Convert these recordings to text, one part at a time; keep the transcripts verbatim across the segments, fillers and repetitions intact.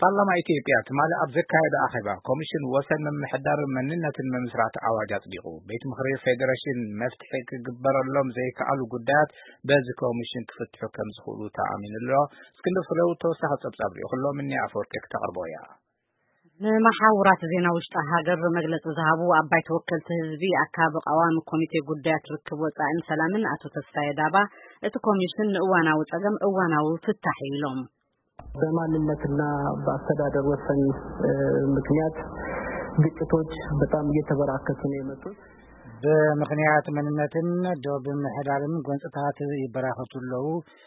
ፓርላማ ኢትዮጵያ ትማል ኣብ ዘካየደ ኣኼባ ኮሚሽን ወሰን ምምሕዳር መንነትን መምስራት ኣዋጅ ኣጽዲቁ ቤት ምክሪ ፌደሬሽን መፍትሒ ክግበረሎም ዘይከኣሉ ጉዳያት በዚ ኮሚሽን ክፍትሑ ከም ዝኽእሉ ተኣሚኑሎ እስክንድር ፍሬው ተወሳኺ ጸብጻብ ሪኢኹሎም እኒ ኣፈወርቂ ክተቕርቦያ ንማሕውራት ዜና ውሽጣ ሃገር መግለጽ ዝሃቡ ኣባይ ተወከልቲ ህዝቢ ኣካብ ቀዋሚ ኮሚቴ ጉዳያት ርክብ ወጻኢን ሰላምን አቶ ተስፋዬ ዳባ እቲ ኮሚሽን እዋናዊ ጸገም እዋናዊ ፍታሕ ኢሎም በማንነትና በአስተዳደር ወሰን ምክንያት ግጭቶች በጣም እየተበራከቱ ነው የመጡት በምክንያት መንነትን ዶብ ምሕዳርን ጎንጽታት ይበራከቱለው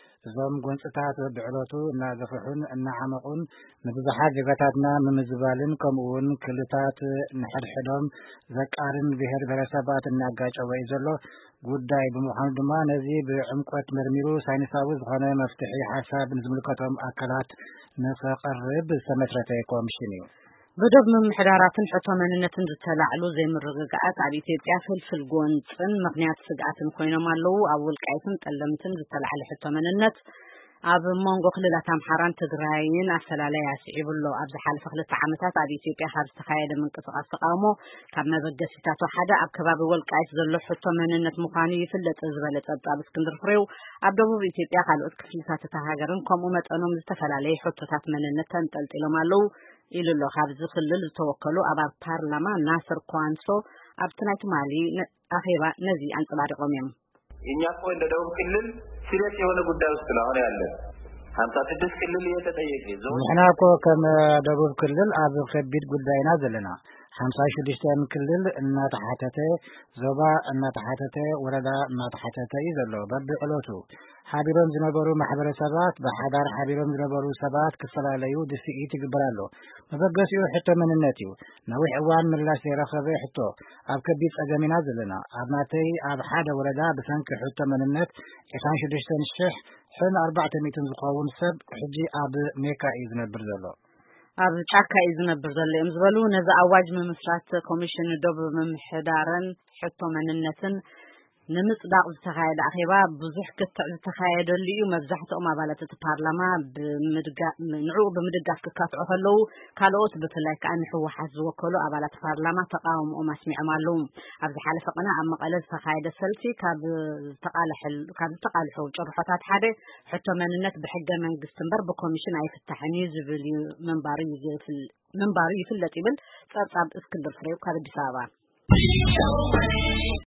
ዞም ጎንጽታት ብዕለቱ እና ገፍሑን እና ዓመቁን ንብዙሓት ዜጋታትና ምምዝባልን ከምኡውን ክልታት ንሕድሕዶም ዘቃርን ብሄር ብሄረሰባት እናጋጨው ዘሎ ጉዳይ ብምዃኑ ድማ ነዚ ብዕምቆት መርሚሩ ሳይንሳዊ ዝኾነ መፍትሒ ሓሳብ ንዝምልከቶም አካላት ንኸቐርብ ዝተመስረተ ኮሚሽን እዩ በዶብ ምምሕዳራትን ሕቶ መንነትን ዝተላዕሉ ዘይምርግጋኣት ኣብ ኢትዮጵያ ፍልፍል ጎንፅን ምክንያት ስግኣትን ኮይኖም ኣለው ኣብ ወልቃይትን ጠለምትን ዝተላዕለ ሕቶ መንነት ኣብ መንጎ ክልላት ኣምሓራን ትግራይን ኣሰላለየ ያስዒብሎ ኣብ ዝሓለፈ ክልተ ዓመታት ኣብ ኢትዮጵያ ካብ ዝተኻየደ ምንቅስቓስ ተቃውሞ ካብ መበገሲታቱ ሓደ ኣብ ከባቢ ወልቃይት ዘሎ ሕቶ መንነት ምዃኑ ይፍለጥ ዝበለ ጸብጻብ እስክንድር ፍሬው ኣብ ደቡብ ኢትዮጵያ ካልኦት ክፍልታት እታ ሃገርን ከምኡ መጠኖም ዝተፈላለየ ሕቶታት መንነት ተንጠልጢሎም ኣለው ኢሉሎ ካብዚ ክልል ዝተወከሉ ኣባል ፓርላማ ናስር ኳንሶ ኣብ ትናይ ትማሊ አኼባ ነዚ አንጸባርቆም እዮም እኛ እኮ እንደ ደቡብ ክልል ሲሪየስ የሆነ ጉዳይ ውስጥ ነው ያለን ሀምሳ ስድስት ክልል እየተጠየቀ ነው ንሕና እኮ ከም ደቡብ ክልል ኣብ ከቢድ ጉዳይና ዘለና ሀምሳ ስድስት ክልል እናተሓተተ ዞባ እናተሓተተ ወረዳ እናተሓተተ እዩ ዘሎ በብዕለቱ ሓቢሮም ዝነበሩ ማሕበረሰባት በሓዳር ሓቢሮም ዝነበሩ ሰባት ክፈላለዩ ድስኢት ይግበራሉ መበገሲኡ ሕቶ መንነት እዩ ነዊሕ እዋን ምላሽ ዘይረኸበ ሕቶ ኣብ ከቢድ ጸገሚና ዘለና ኣብ ናተይ ኣብ ሓደ ወረዳ ብሰንኪ ሕቶ መንነት ዒስራን ሽዱሽተ ሽሕ ሕን ኣርባዕተ ሚእትን ዝኸውን ሰብ ሕጂ ኣብ ሜካ እዩ ዝነብር ዘሎ ኣብ ጫካ እዩ ዝነብር ዘሎ እዮም ዝበሉ ነዚ ኣዋጅ ምምስራት ኮሚሽን ዶብ ምምሕዳርን ሕቶ መንነትን ንምጽዳቅ ዝተኻየደ አኼባ ብዙሕ ክትዕ ዝተኻየደሉ እዩ መብዛሕትኦም ኣባላት እቲ ፓርላማ ብምድጋፍ ንዑ ብምድጋፍ ክካትዑ ከለው ካልኦት ብፍላይ ከዓ ንሕወሓት ዝወከሉ ኣባላት ፓርላማ ተቃውሞኦም ኣስሚዖም ኣለው ኣብ ዝሓለፈ ቀና ኣብ መቐለ ዝተኻየደ ሰልፊ ካብ ተቃልሐል ካብ ተቃልሑ ጭርሖታት ሓደ ሕቶ መንነት ብሕገ መንግስቲ እምበር ብኮሚሽን ኣይፍታሕን እዩ ዝብል መንባሪ ይፍል መንባሪ ይፍለጥ ይብል ጸብጻብ እስክንድር ፍሬው ካብ አዲስ አበባ